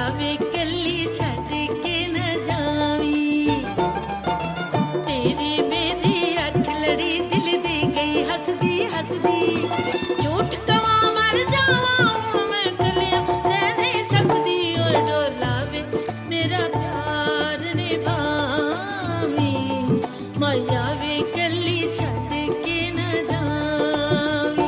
वे कली छड़ के न जावी तेरी मेरी अख लड़ी दिल दी गई हसदी हसदी झूठ कवा मर जावा मैं कलियां रह नहीं सकती और डोलावे मेरा प्यार निभावी माया वे कली छड़ के न जावी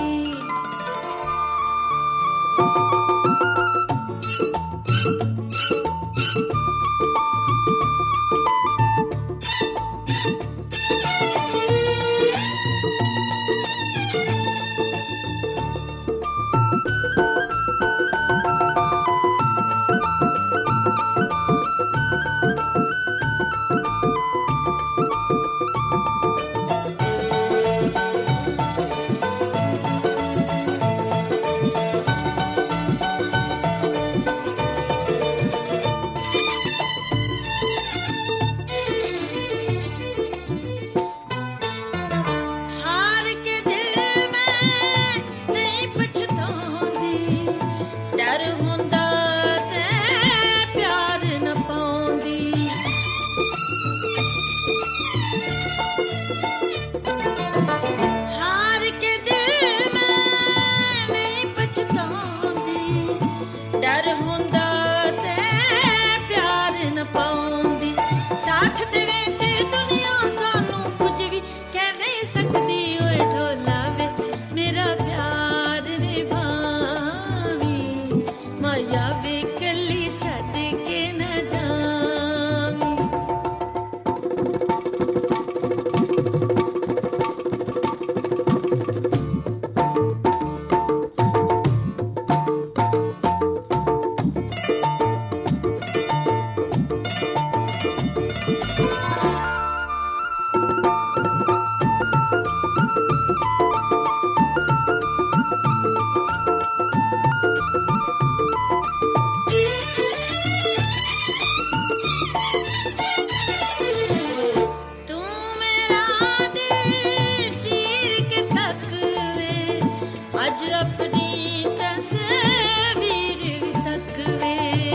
हार के दिल में नहीं पछताउंदी डर हुंदा ते प्यार न पाउंदी हार के दिल में नहीं पछताउंदी डर हुंदा ते प्यार न पाउंदी साथ देवे ते दुनिया सानू कुछ भी कह नहीं सकती ओए ढोलावे मेरा प्यार निभावी माया वे कली छड़ के न जावी तू मेरा दिल चीर के तकवे अज अपनी तस्वीर भी तकवे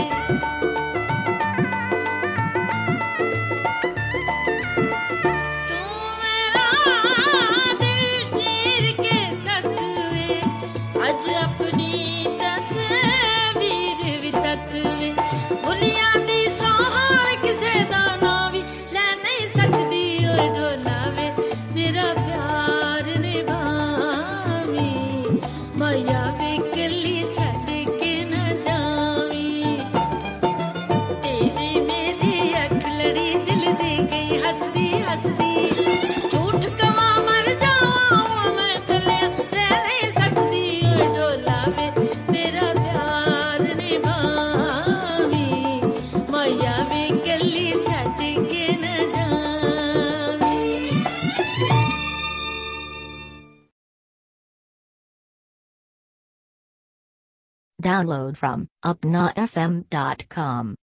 तू मेरा दिल चीर के तकवे अज अपनी तस्वीर भी तकवे भुलियां दी सहार किसे दा ना भी ले नहीं सकदी और ढोलावे मेरा प्यार निभावी माया वे कली छड़ के न जावी तेरी मेरी अख लड़ी दिल दे गई हसदी हसदी झूठ कवा मर जावा मैं कलियां रह नहीं सकती और डोलावे मेरा प्यार निभावी माया वे कली छड़ के न जावी Download from upnafm.com.